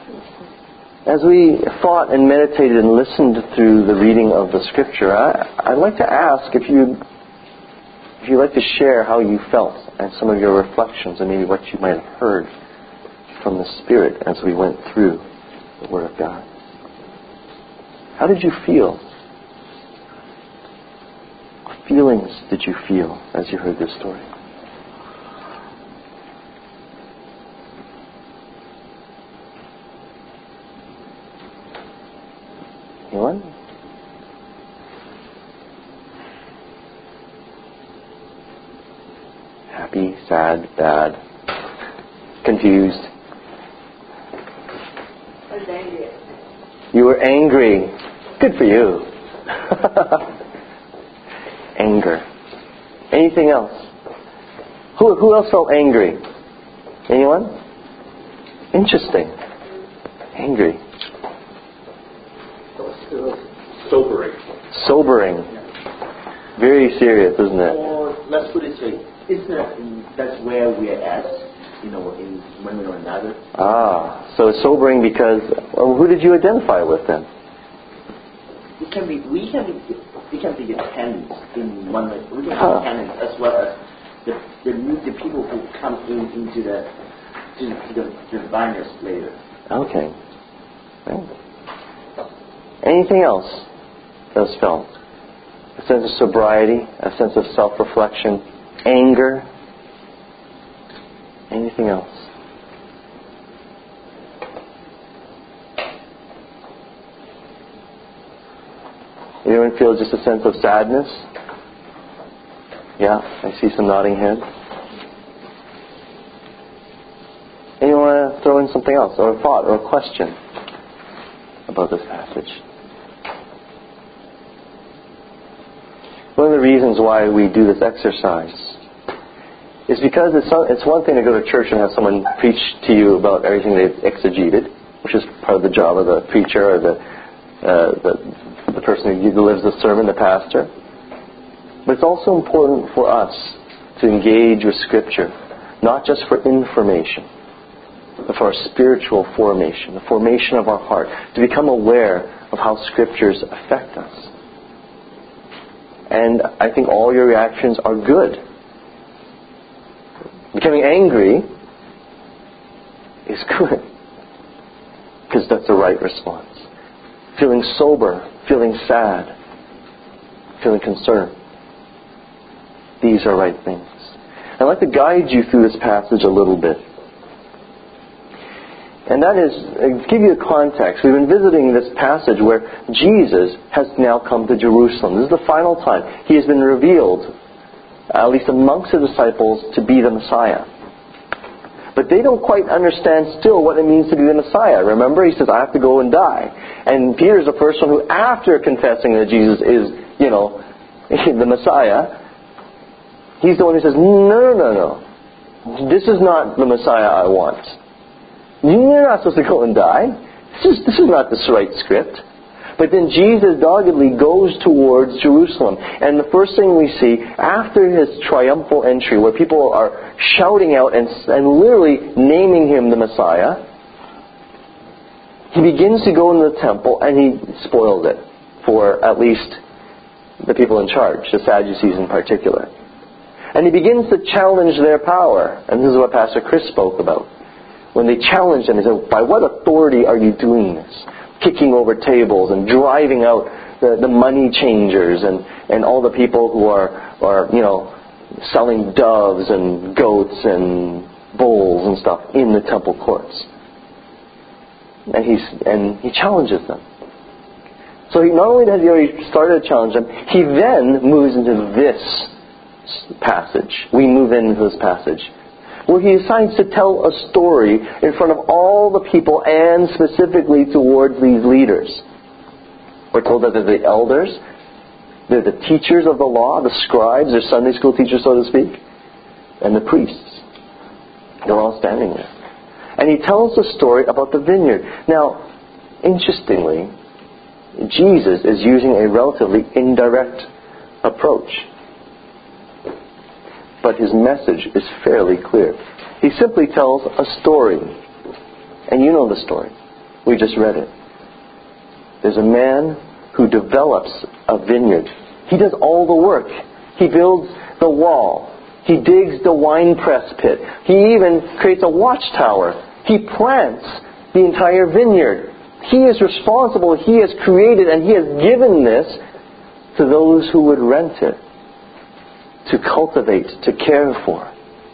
As we thought and meditated and listened through the reading of the Scripture, I'd like to ask if you'd like to share how you felt and some of your reflections and maybe what you might have heard from the Spirit as we went through the Word of God. How did you feel? What feelings did you feel as you heard this story? Anyone? Happy, sad, bad, confused? I was angry. You were angry. Good for you. Anger. Anything else? Who else felt angry? Anyone? Interesting. Angry. Sobering. Sobering. Very serious, isn't it? Or let's put it this way: that's where we're at, in one way or another. So it's sobering because who did you identify with then? We can be dependent in one way. We can be dependent as well as the people who come into the vineyards later. Okay. Right. Anything else that was felt? A sense of sobriety, a sense of self-reflection, anger. Anything else? Anyone feel just a sense of sadness? Yeah, I see some nodding heads. Anyone want to throw in something else, or a thought, or a question about this passage? One of the reasons why we do this exercise is because it's one thing to go to church and have someone preach to you about everything they've exegeted, which is part of the job of the preacher or the person who delivers the sermon, the pastor. But it's also important for us to engage with Scripture, not just for information, but for our spiritual formation, the formation of our heart, to become aware of how Scriptures affect us. And I think all your reactions are good. Becoming angry is good, because that's the right response. Feeling sober, feeling sad, feeling concerned. These are right things. I'd like to guide you through this passage a little bit. And that is, to give you a context, we've been visiting this passage where Jesus has now come to Jerusalem. This is the final time. He has been revealed, at least amongst the disciples, to be the Messiah. But they don't quite understand still what it means to be the Messiah. Remember, he says, I have to go and die. And Peter's the first one who, after confessing that Jesus is, the Messiah, he's the one who says, no. This is not the Messiah I want. You're not supposed to go and die. This is not the right script. But then Jesus doggedly goes towards Jerusalem. And the first thing we see, after his triumphal entry, where people are shouting out and literally naming him the Messiah, he begins to go into the temple and he spoils it for at least the people in charge, the Sadducees in particular. And he begins to challenge their power. And this is what Pastor Chris spoke about. When they challenged him, he said, by what authority are you doing this? Kicking over tables and driving out the money changers and all the people who are selling doves and goats and bulls and stuff in the temple courts. And he challenges them. So not only has he already started to challenge them, he then moves into this passage. We move into this passage, where he decides to tell a story in front of all the people and specifically towards these leaders. We're told that they're the elders, they're the teachers of the law, the scribes, they're Sunday school teachers, so to speak, and the priests. They're all standing there. And he tells the story about the vineyard. Now, interestingly, Jesus is using a relatively indirect approach. But his message is fairly clear. He simply tells a story. And you know the story. We just read it. There's a man who develops a vineyard. He does all the work. He builds the wall. He digs the winepress pit. He even creates a watchtower. He plants the entire vineyard. He is responsible. He has created and He has given this to those who would rent it, to cultivate, to care for.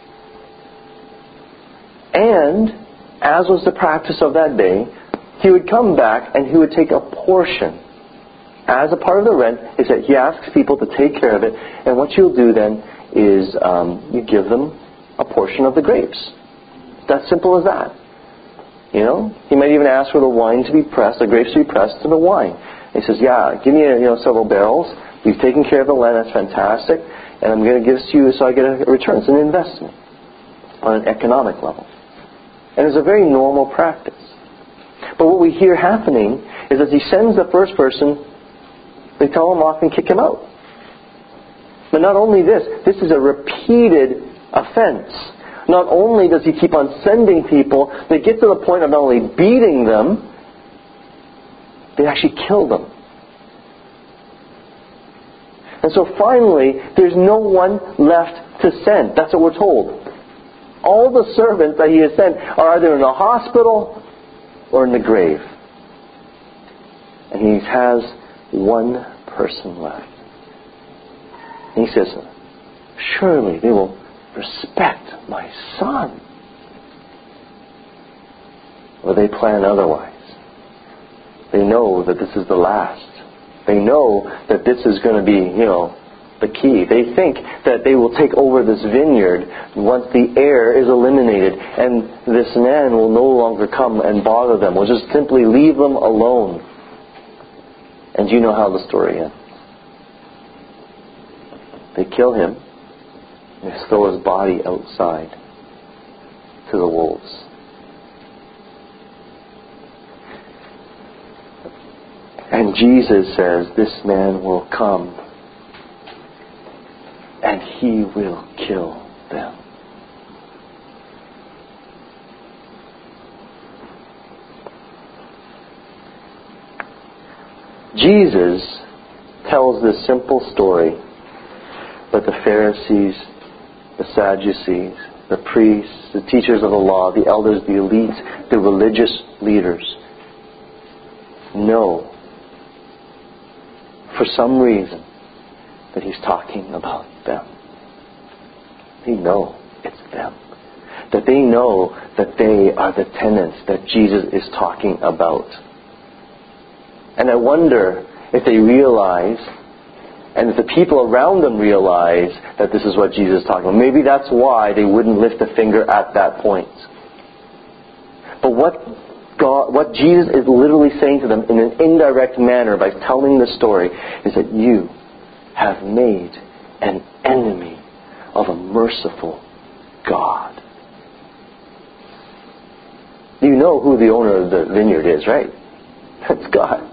And, as was the practice of that day, he would come back and he would take a portion. As a part of the rent, is that he asks people to take care of it, and what you'll do then is you give them a portion of the grapes. It's that simple as that. You know, he might even ask for the wine to be pressed, the grapes to be pressed to the wine. And he says, yeah, give me several barrels. You've taken care of the land, that's fantastic, and I'm going to give this to you so I get a return. It's an investment on an economic level. And it's a very normal practice. But what we hear happening is as he sends the first person, they tell him off and kick him out. But not only this is a repeated offense. Not only does he keep on sending people, they get to the point of not only beating them, they actually kill them. And so finally, there's no one left to send. That's what we're told. All the servants that he has sent are either in the hospital or in the grave. And he has one person left. And he says, surely they will respect my son. Or they plan otherwise. They know that this is the last. They know that this is going to be, the key. They think that they will take over this vineyard once the heir is eliminated, and this man will no longer come and bother them. We'll just simply leave them alone. And you know how the story ends. They kill him, and they throw his body outside to the wolves. And Jesus says, this man will come and he will kill them. Jesus tells this simple story, but the Pharisees, the Sadducees, the priests, the teachers of the law, the elders, the elites, the religious leaders know for some reason that he's talking about them. They know it's them. That they know that they are the tenants that Jesus is talking about. And I wonder if they realize, and if the people around them realize, that this is what Jesus is talking about. Maybe that's why they wouldn't lift a finger at that point. But what Jesus is literally saying to them in an indirect manner by telling the story is that you have made an enemy of a merciful God. You know who the owner of the vineyard is, right? That's God.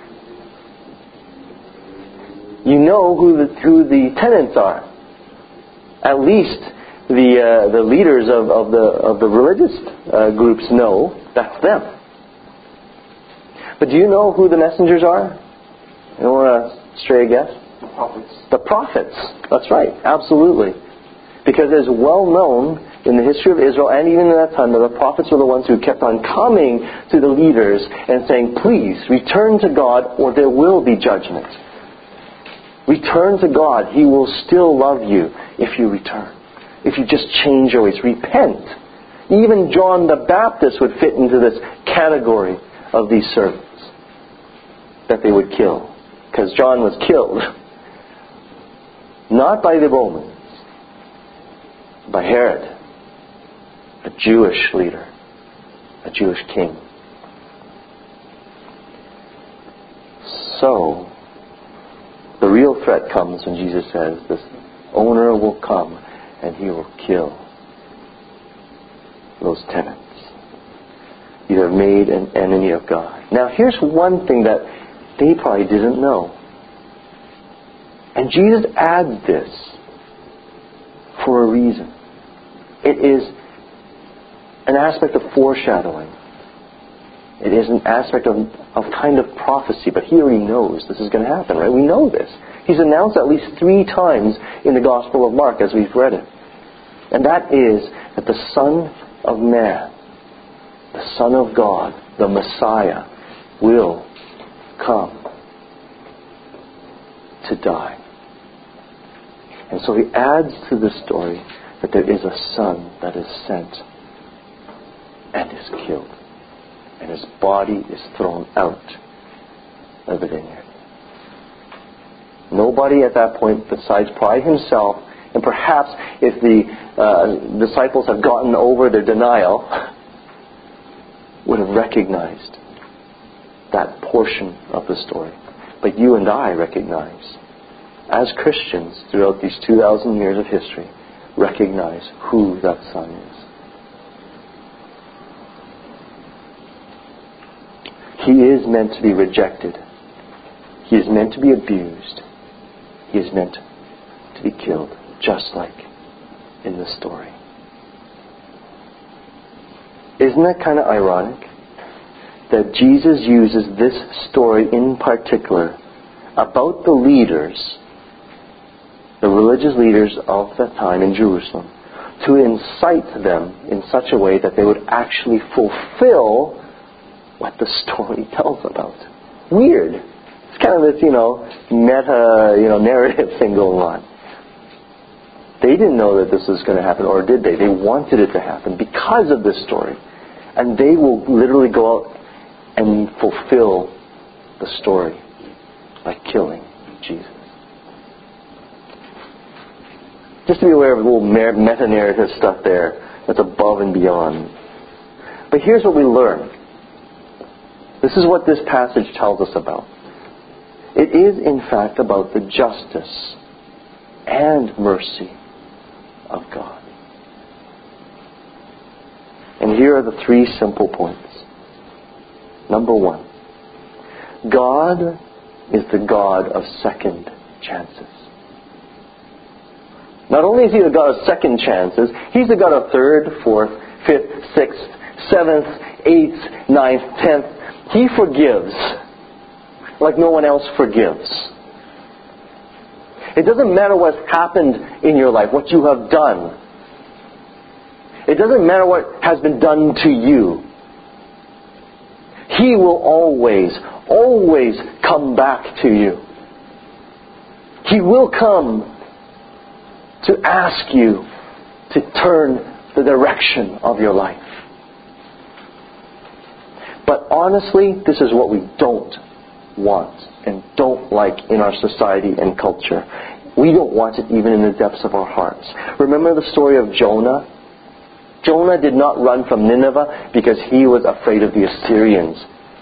You know who the tenants are. At least the leaders of the religious groups know that's them. But do you know who the messengers are? You don't want to stray a guess? The prophets. That's right. Absolutely. Because it is well known in the history of Israel and even in that time that the prophets were the ones who kept on coming to the leaders and saying, please return to God or there will be judgment. Return to God. He will still love you if you return. If you just change your ways. Repent. Even John the Baptist would fit into this category of these servants that they would kill. Because John was killed. Not by the Romans. By Herod. A Jewish leader. A Jewish king. So, the real threat comes when Jesus says, this owner will come and he will kill those tenants. You have made an enemy of God. Now here's one thing that they probably didn't know. And Jesus adds this for a reason. It is an aspect of foreshadowing. It is an aspect of kind of prophecy, but he already knows this is going to happen, right? We know this. He's announced at least 3 times in the Gospel of Mark as we've read it. And that is that the Son of Man, the Son of God, the Messiah, will come to die. And so he adds to the story that there is a son that is sent and is killed. And his body is thrown out of the vineyard. Nobody at that point besides probably himself, and perhaps if the disciples have gotten over their denial, would have recognized that portion of the story. But you and I recognize, as Christians throughout these 2,000 years of history, recognize who that son is. He is meant to be rejected. He is meant to be abused. He is meant to be killed, just like in the story. Isn't that kind of ironic? That Jesus uses this story in particular about the leaders, the religious leaders of that time in Jerusalem, to incite them in such a way that they would actually fulfill what the story tells about. Weird. It's kind of this, meta, narrative thing going on. They didn't know that this was going to happen, or did they? They wanted it to happen because of this story. And they will literally go out and fulfill the story by killing Jesus. Just to be aware of a little meta-narrative stuff there that's above and beyond. But here's what we learn. This is what this passage tells us about. It is, in fact, about the justice and mercy of God. And here are the 3 simple points. Number 1, God is the God of second chances. Not only is He the God of second chances, He's the God of 3rd, 4th, 5th, 6th, 7th, 8th, 9th, 10th. He forgives like no one else forgives. It doesn't matter what's happened in your life, what you have done. It doesn't matter what has been done to you. He will always, always come back to you. He will come to ask you to turn the direction of your life. But honestly, this is what we don't want and don't like in our society and culture. We don't want it even in the depths of our hearts. Remember the story of Jonah? Jonah did not run from Nineveh because he was afraid of the Assyrians.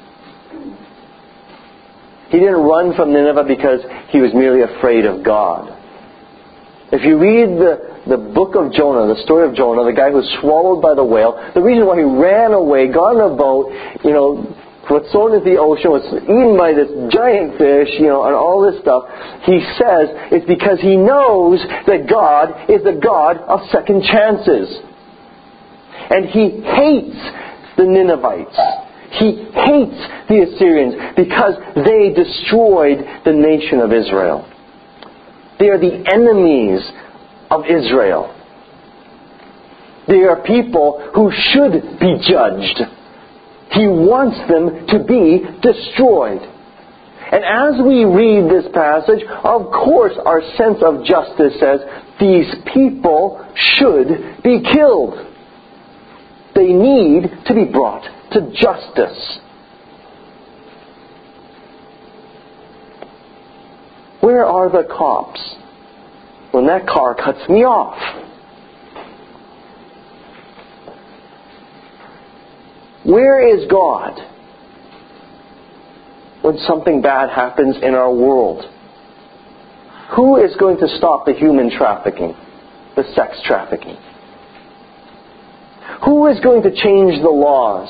He didn't run from Nineveh because he was merely afraid of God. If you read the book of Jonah, the story of Jonah, the guy who was swallowed by the whale, the reason why he ran away, got in a boat, was thrown into the ocean, was eaten by this giant fish, and all this stuff, he says it's because he knows that God is the God of second chances. And he hates the Ninevites. He hates the Assyrians because they destroyed the nation of Israel. They are the enemies of Israel. They are people who should be judged. He wants them to be destroyed. And as we read this passage, of course our sense of justice says these people should be killed. They need to be brought to justice. Where are the cops when that car cuts me off? Where is God when something bad happens in our world? Who is going to stop the human trafficking, the sex trafficking? Who is going to change the laws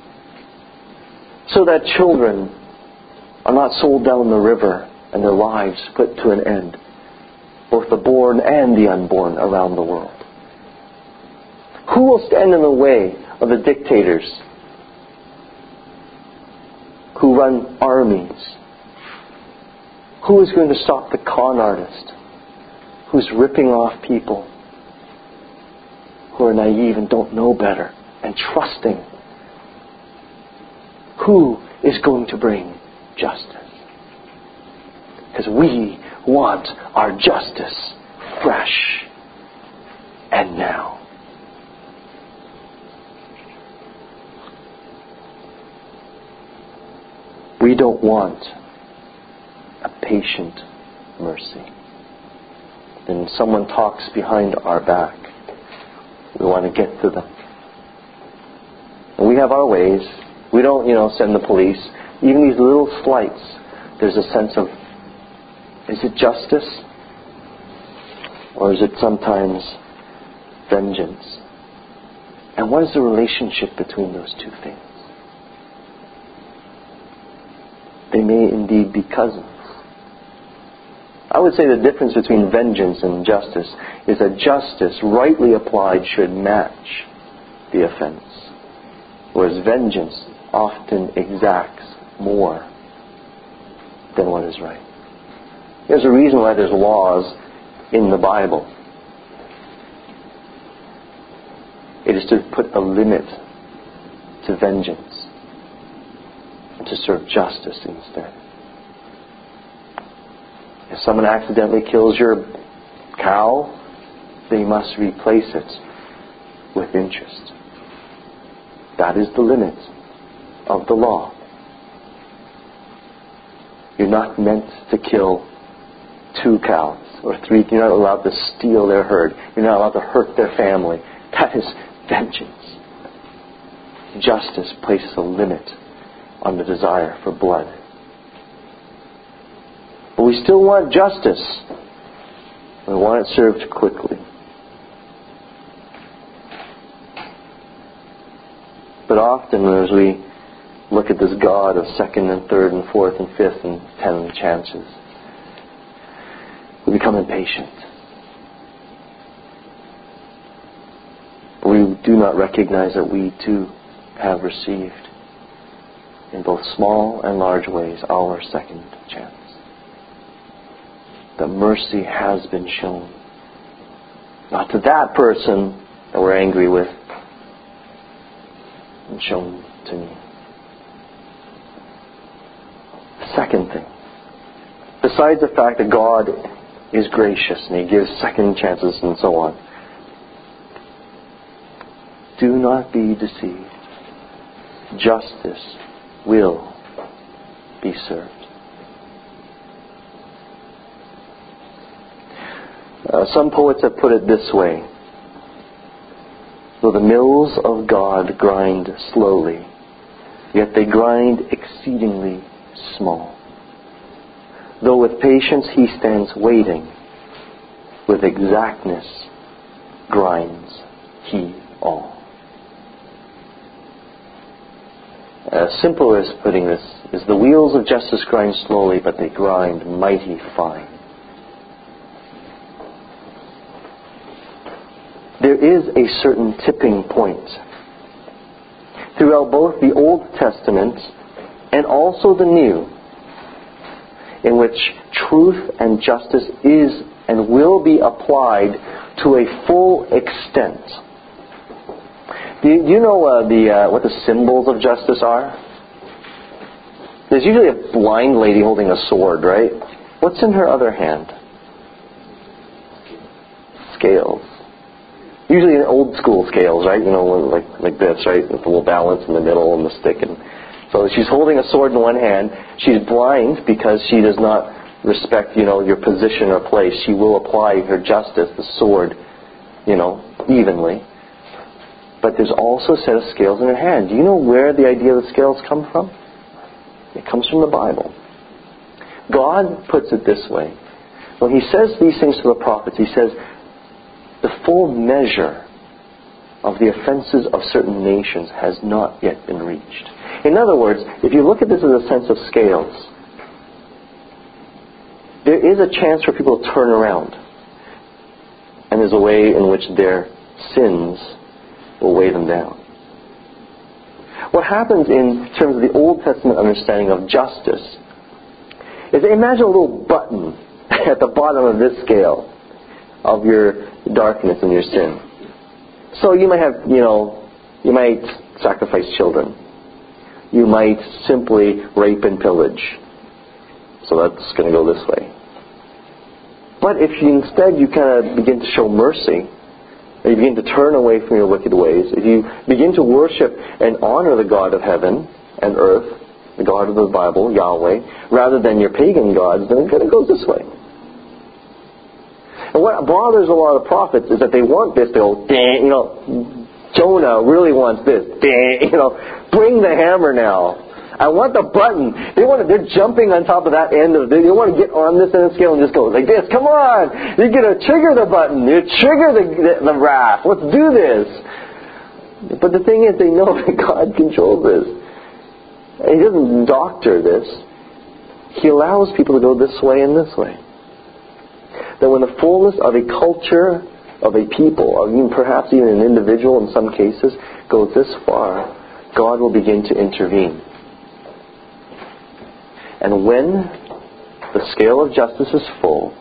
so that children are not sold down the river and their lives put to an end, both the born and the unborn around the world? Who will stand in the way of the dictators who run armies? Who is going to stop the con artist who's ripping off people who are naive and don't know better and trusting? Who is going to bring justice? Because we want our justice fresh and now. We don't want a patient mercy. When someone talks behind our back, we want to get to them. And we have our ways. We don't, send the police. Even these little slights, there's a sense of, is it justice? Or is it sometimes vengeance? And what is the relationship between those two things? They may indeed be cousins. I would say the difference between vengeance and justice is that justice, rightly applied, should match the offense, whereas vengeance often exacts more than what is right. There's a reason why there's laws in the Bible. It is to put a limit to vengeance and to serve justice instead. If someone accidentally kills your cow, they must replace it with interest. That is the limit of the law. You're not meant to kill 2 cows or 3. You're not allowed to steal their herd. You're not allowed to hurt their family. That is vengeance. Justice places a limit on the desire for blood. But we still want justice. We want it served quickly. But often as we look at this God of second and third and fourth and fifth and 10 chances, we become impatient. We do not recognize that we too have received, in both small and large ways, our second chance. That mercy has been shown. Not to that person that we're angry with, and shown to me. The second thing, besides the fact that God is gracious and He gives second chances and so on, do not be deceived. Justice will be served. Some poets have put it this way: though the mills of God grind slowly, yet they grind exceedingly small. Though with patience He stands waiting, with exactness grinds He all. A simpler way of putting this is, the wheels of justice grind slowly, but they grind mighty fine. There is a certain tipping point throughout both the Old Testament and also the New, in which truth and justice is and will be applied to a full extent. Do you know what the symbols of justice are? There's usually a blind lady holding a sword, right? What's in her other hand? Scales. Usually old school scales, right? Like this, right? With a little balance in the middle and the stick. And so she's holding a sword in one hand. She's blind because she does not respect, your position or place. She will apply her justice, the sword, evenly. But there's also a set of scales in her hand. Do you know where the idea of the scales come from? It comes from the Bible. God puts it this way. When He says these things to the prophets, He says, the full measure of the offenses of certain nations has not yet been reached. In other words, if you look at this as a sense of scales, there is a chance for people to turn around. And there's a way in which their sins will weigh them down. What happens in terms of the Old Testament understanding of justice is, imagine a little button at the bottom of this scale of your darkness and your sin. So you might have, you might sacrifice children. You might simply rape and pillage. So that's going to go this way. But if instead you kind of begin to show mercy, and you begin to turn away from your wicked ways, if you begin to worship and honor the God of heaven and earth, the God of the Bible, Yahweh, rather than your pagan gods, then it kind of goes this way. And what bothers a lot of prophets is that they want this to go, Jonah really wants this, bring the hammer now. I want the button. They're jumping on top of that end of it. They want to get on this end of the scale and just go like this. Come on! You're going to trigger the button. You trigger the wrath. Let's do this. But the thing is, they know that God controls this. And He doesn't doctor this. He allows people to go this way and this way. That when the fullness of a culture, of a people, of perhaps even an individual in some cases, goes this far, God will begin to intervene. And when the scale of justice is full,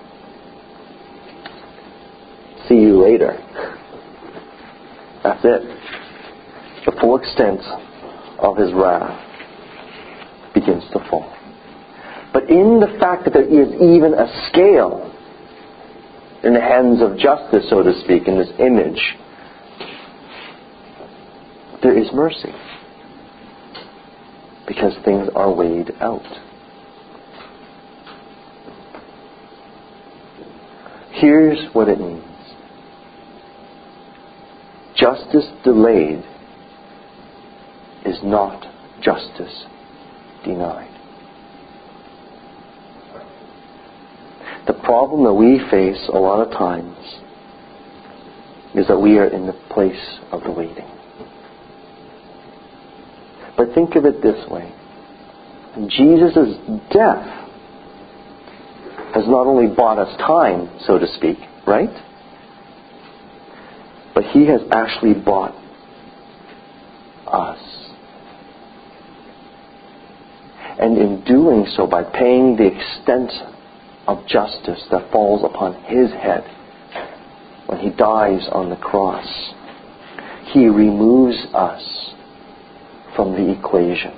see you later. That's it. The full extent of His wrath begins to fall. But in the fact that there is even a scale in the hands of justice, so to speak, in this image, there is mercy. Because things are weighed out. Here's what it means. Justice delayed is not justice denied. The problem that we face a lot of times is that we are in the place of the waiting. But think of it this way. Jesus' death has not only bought us time, so to speak, right? But He has actually bought us. And in doing so, by paying the extent of justice that falls upon His head when He dies on the cross, He removes us from the equation.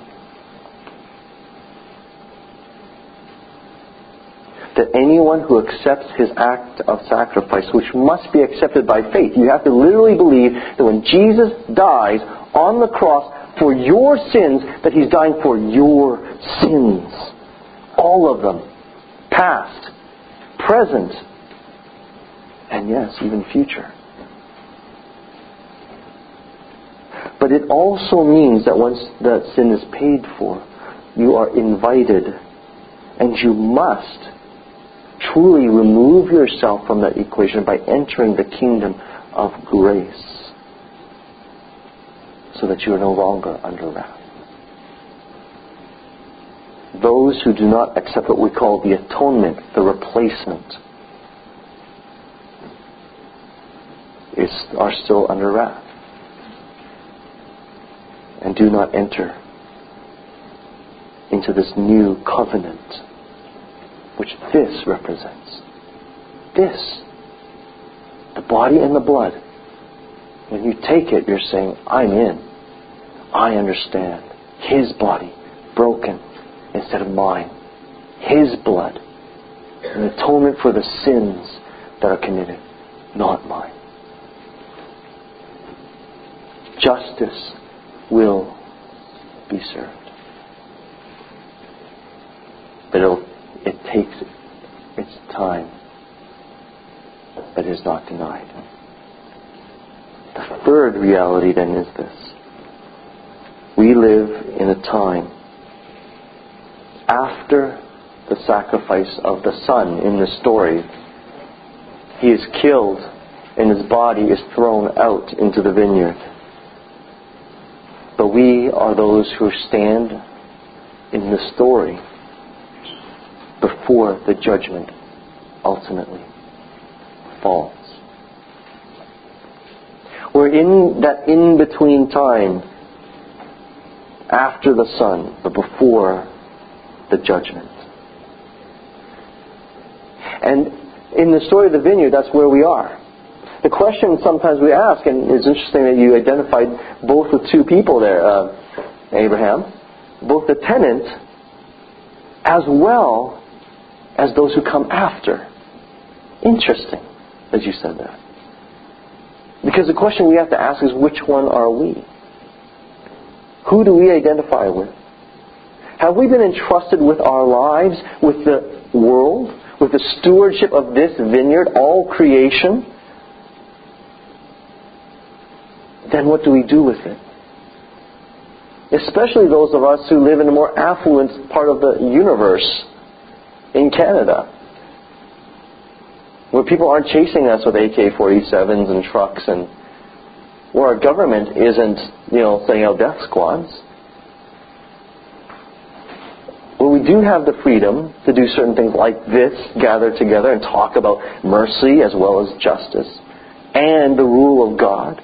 That anyone who accepts His act of sacrifice, which must be accepted by faith, you have to literally believe that when Jesus dies on the cross for your sins, that He's dying for your sins. All of them. Past, present, and yes, even future. But it also means that once that sin is paid for, you are invited, and you must truly remove yourself from that equation by entering the kingdom of grace, so that you are no longer under wrath. Those who do not accept what we call the atonement, the replacement, are still under wrath and do not enter into this new covenant, which this represents. This, the body and the blood. When you take it, you're saying, I'm in. I understand. His body broken instead of mine. His blood. An atonement for the sins that are committed, not mine. Justice will be served. But it takes its time. But it is not denied. The third reality then is this. We live in a time after the sacrifice of the Son in the story. He is killed and His body is thrown out into the vineyard. But we are those who stand in the story before the judgment ultimately falls. We're in that in-between time after the Son, but before the judgment. And in the story of the vineyard, that's where we are. The question sometimes we ask, and it's interesting that you identified both the two people there, Abraham, both the tenant as well as those who come after. Interesting, as you said that. Because the question we have to ask is, which one are we? Who do we identify with? Have we been entrusted with our lives, with the world, with the stewardship of this vineyard, all creation? Then what do we do with it? Especially those of us who live in a more affluent part of the universe in Canada, where people aren't chasing us with AK-47s and trucks, and where our government isn't, sending out death squads. Where we do have the freedom to do certain things like this, gather together and talk about mercy as well as justice and the rule of God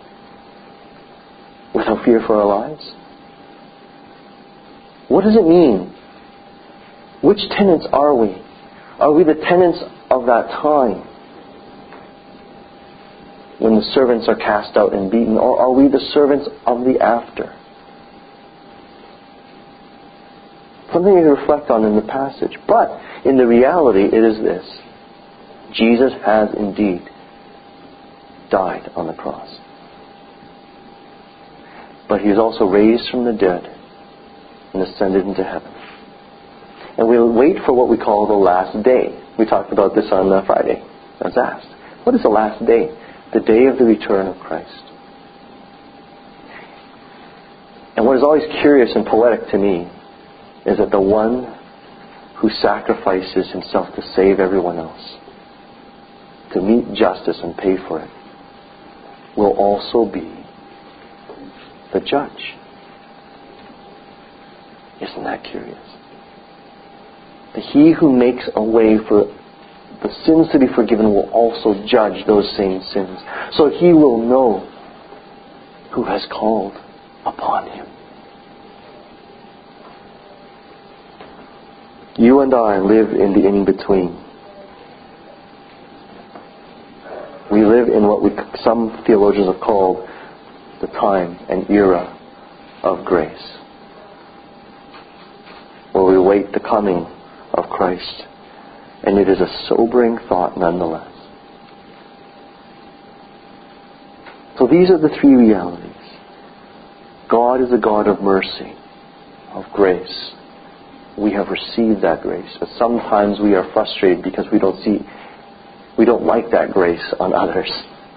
without fear for our lives. What does it mean? Which tenants are we? Are we the tenants of that time when the servants are cast out and beaten, or are we the servants of the after? Something to reflect on in the passage. But in the reality, it is this: Jesus has indeed died on the cross. But He is also raised from the dead and ascended into heaven. And we'll wait for what we call the last day. We talked about this on Friday. I was asked, what is the last day? The day of the return of Christ. And what is always curious and poetic to me is that the one who sacrifices himself to save everyone else, to meet justice and pay for it, will also be the judge. Isn't that curious? That He who makes a way for the sins to be forgiven will also judge those same sins. So He will know who has called upon Him. You and I live in the in-between. We live in what some theologians have called the time and era of grace, where we wait the coming of Christ. And it is a sobering thought nonetheless. So these are the three realities. God is a God of mercy, of grace. We have received that grace, but sometimes we are frustrated because we don't like that grace on others.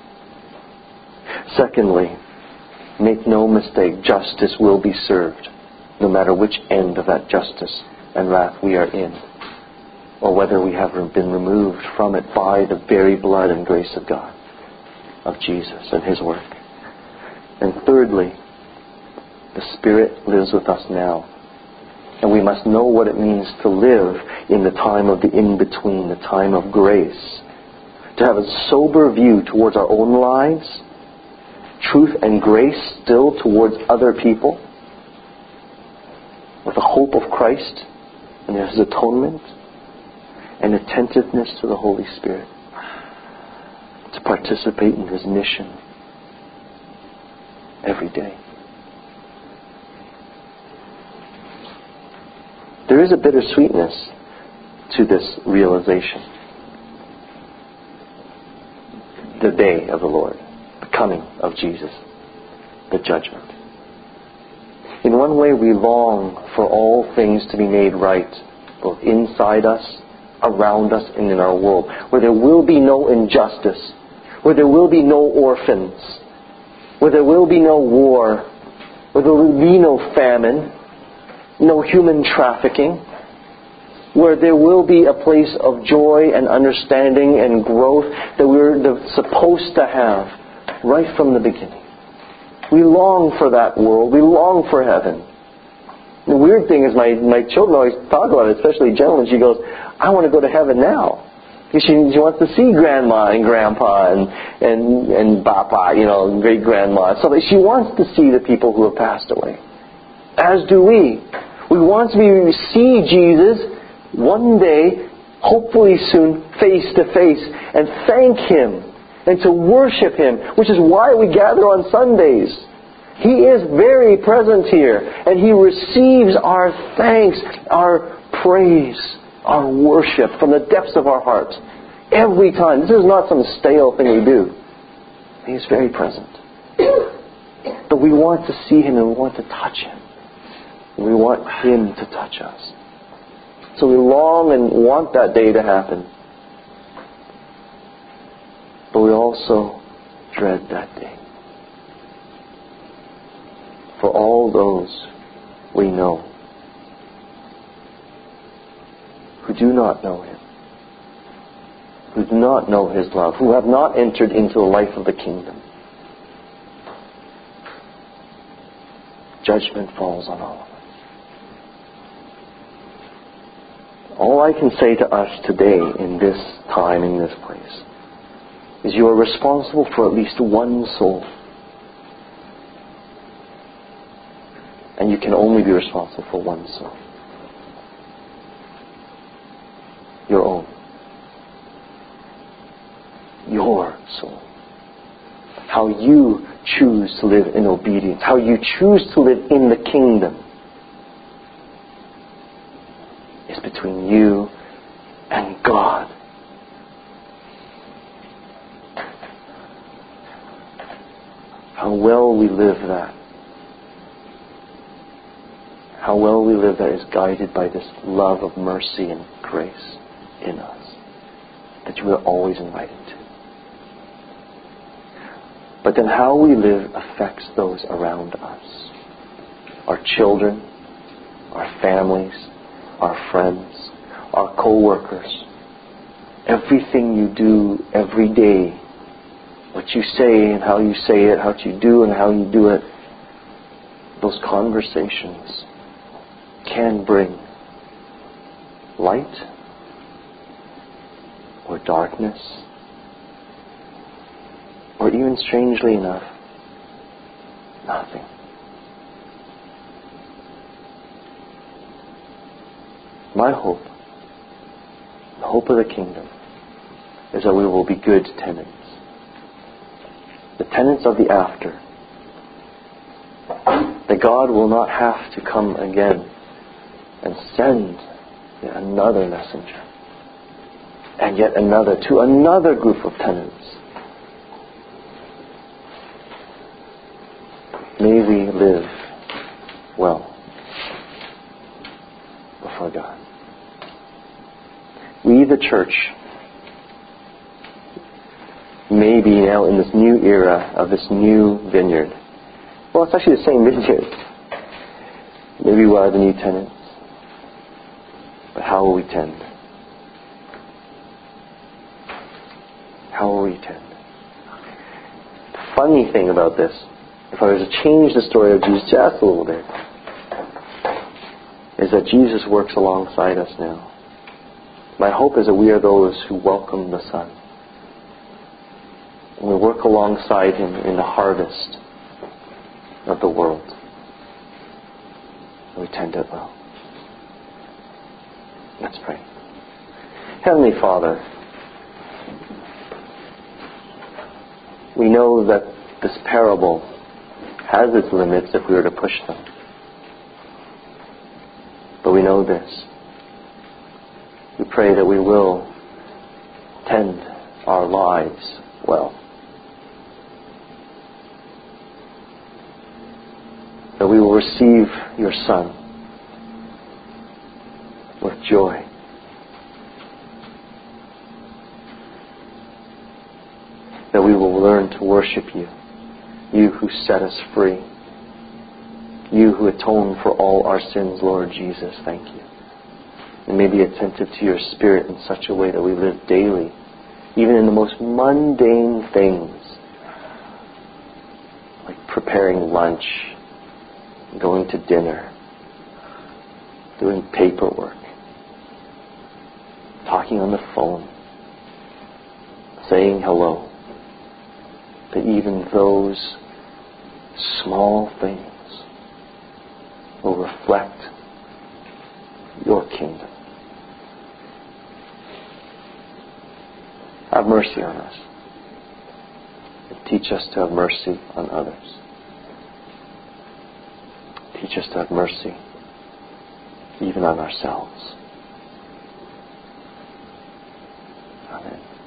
Secondly, make no mistake, justice will be served, no matter which end of that justice and wrath we are in, or whether we have been removed from it by the very blood and grace of God, of Jesus and His work. And thirdly, the Spirit lives with us now. And we must know what it means to live in the time of the in-between, the time of grace. To have a sober view towards our own lives, truth and grace still towards other people, with the hope of Christ and His atonement, and attentiveness to the Holy Spirit, to participate in His mission every day. There is a bittersweetness to this realization. The day of the Lord, the coming of Jesus, the judgment. In one way, we long for all things to be made right, both inside us, around us, and in our world, where there will be no injustice, where there will be no orphans, where there will be no war, where there will be no famine, no human trafficking, where there will be a place of joy and understanding and growth that we're supposed to have right from the beginning. We long for that world. We long for heaven. The weird thing is my children always talk about it, especially Jen, she goes, I want to go to heaven now. Because she wants to see Grandma and Grandpa and Papa, great-grandma. So she wants to see the people who have passed away. As do we. We want to see Jesus one day, hopefully soon, face to face, and thank Him and to worship Him, which is why we gather on Sundays. He is very present here, and He receives our thanks, our praise, our worship from the depths of our hearts. Every time. This is not some stale thing we do. He is very present. But we want to see Him and we want to touch Him. We want Him to touch us. So we long and want that day to happen. But we also dread that day. For all those we know who do not know Him, who do not know His love, who have not entered into the life of the kingdom, judgment falls on all of us. All I can say to us today in this time, in this place, is you are responsible for at least one soul. And you can only be responsible for one soul. Your own. Your soul. How you choose to live in obedience. How you choose to live in the kingdom is between you and God. How well we live that. How well we live that is guided by this love of mercy and grace in us that you are always invited to. But then how we live affects those around us. Our children, our families, our friends, our co-workers. Everything you do every day, what you say and how you say it, what you do and how you do it, those conversations can bring light or darkness, or even strangely enough, nothing. My hope, the hope of the kingdom, is that we will be good tenants. The tenants of the after. That God will not have to come again and send yet another messenger. And yet another to another group of tenants. May we live well before God. We, the church, may be now in this new era of this new vineyard. Well, it's actually the same vineyard. Maybe we are the new tenants. But how will we tend? How will we tend? The funny thing about this, if I were to change the story of Jesus just a little bit, is that Jesus works alongside us now. My hope is that we are those who welcome the Son. And we work alongside Him in the harvest of the world. And we tend it well. Let's pray. Heavenly Father, we know that this parable has its limits if we were to push them. But we know this. We pray that we will tend our lives well. That we will receive your Son with joy. That we will learn to worship you. You who set us free. You who atoned for all our sins, Lord Jesus, thank you. And may be attentive to your Spirit in such a way that we live daily, even in the most mundane things, like preparing lunch, going to dinner, doing paperwork, talking on the phone, saying hello. That even those small things will reflect your kingdom. Have mercy on us. Teach us to have mercy on others. Teach us to have mercy even on ourselves. Amen.